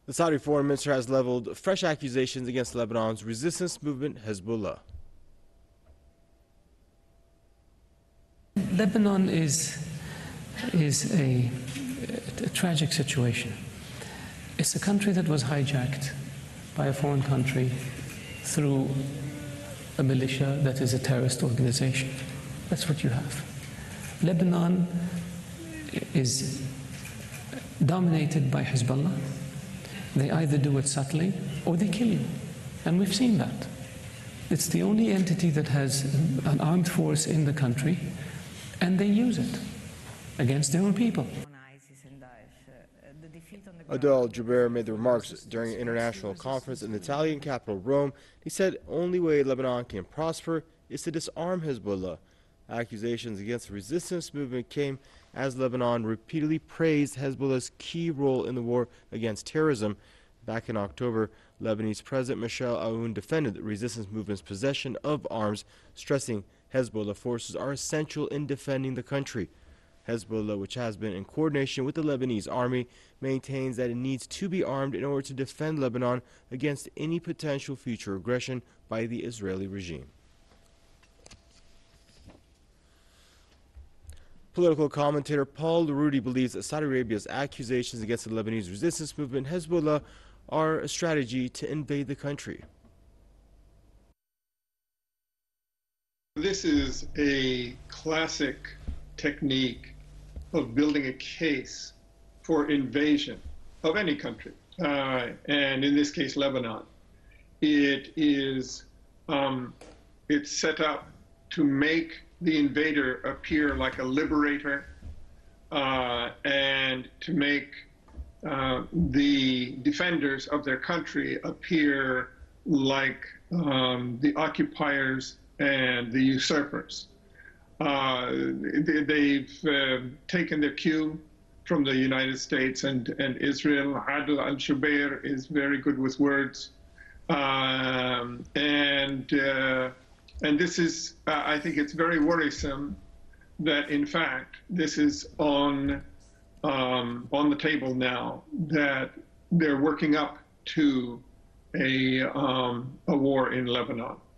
The Saudi foreign minister has leveled fresh accusations against Lebanon's resistance movement Hezbollah. Lebanon is a tragic situation. It's a country that was hijacked by a foreign country through a militia that is a terrorist organization. That's what you have. Lebanon is dominated by Hezbollah. They either do it subtly or they kill you. And we've seen that. It's the only entity that has an armed force in the country, and they use it against their own people. Adel Jubeir made the remarks during an international conference in the Italian capital, Rome. He said the only way Lebanon can prosper is to disarm Hezbollah. Accusations against the resistance movement came as Lebanon repeatedly praised Hezbollah's key role in the war against terrorism. Back in October, Lebanese President Michel Aoun defended the resistance movement's possession of arms, stressing Hezbollah forces are essential in defending the country. Hezbollah, which has been in coordination with the Lebanese army, maintains that it needs to be armed in order to defend Lebanon against any potential future aggression by the Israeli regime. Political commentator Paul Larudi believes that Saudi Arabia's accusations against the Lebanese resistance movement Hezbollah are a strategy to invade the country. This is a classic technique of building a case for invasion of any country, and in this case, Lebanon. It is it's set up to make the invader appear like a liberator, and to make the defenders of their country appear like the occupiers and the usurpers. They've taken their cue from the United States and Israel. Adel al-Jubeir is very good with words. And this is, I think it's very worrisome that, in fact, this is on the table now, that they're working up to a war in Lebanon.